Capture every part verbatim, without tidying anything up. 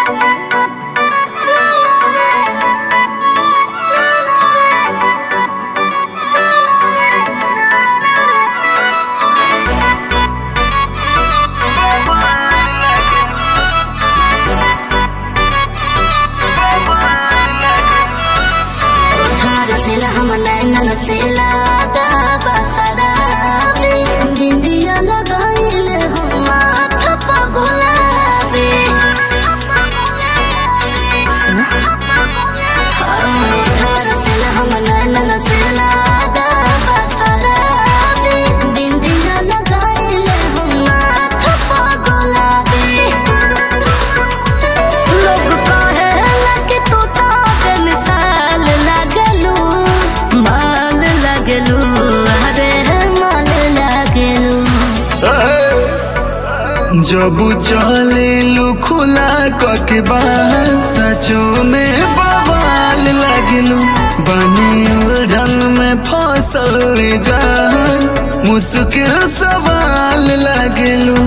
जब चले लू खुला कके बाहर सचो में बवाल लगलू बनी उलझन में फसल जान मुश्किल सवाल लगलू।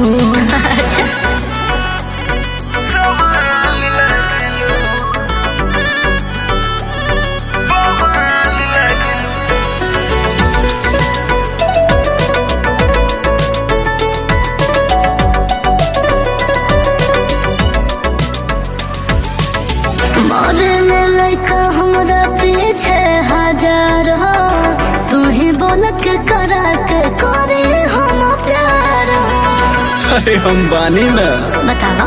हमरा पीछे हजार हो तू ही बोल के करा के करे हम प्यार हो। अरे हम बानी ना बतावा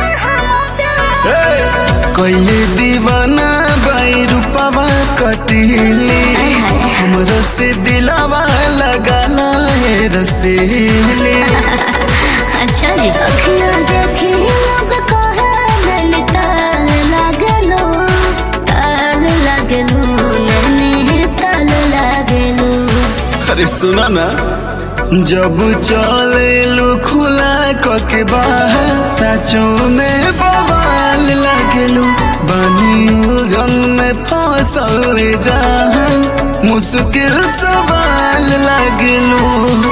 कोई दीवाना बाई रूपावा कटीली हमरा से दिलावा लगाना है रसीली। अच्छा जी अखियां देखी लोग कहे मैंने ताल लागलो ताल लागलो नैनी ताल लागलो। अरे सुना ना जब चले लू खुला कके बाहर सचो में बवाल लगलू बनी उलझन में फसल जान मुश्किल सवाल लगलू।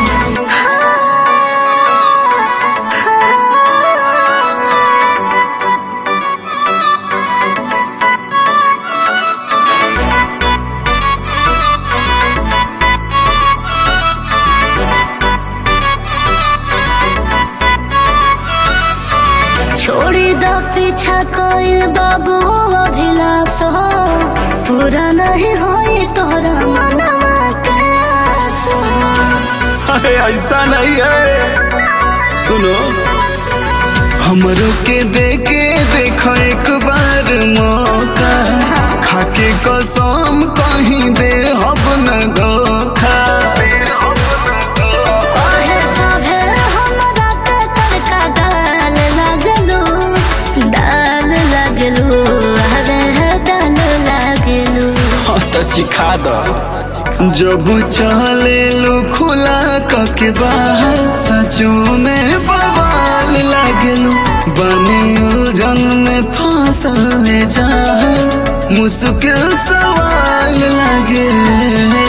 छोड़ी द पीछा कोई बाबू अभिलाष हो पूरा नहीं होई तोरा मनवा के आस हो। अरे ऐसा नहीं है सुनो हमरो के देखे देखो एक बार मौका खाके कसम कहीं दे अब न धोखा। चिखा दो जब चले लू खुला कके बाहर सचो में बवाल लगलू बनी उलझन में फसल जान मुश्किल सवाल लगे।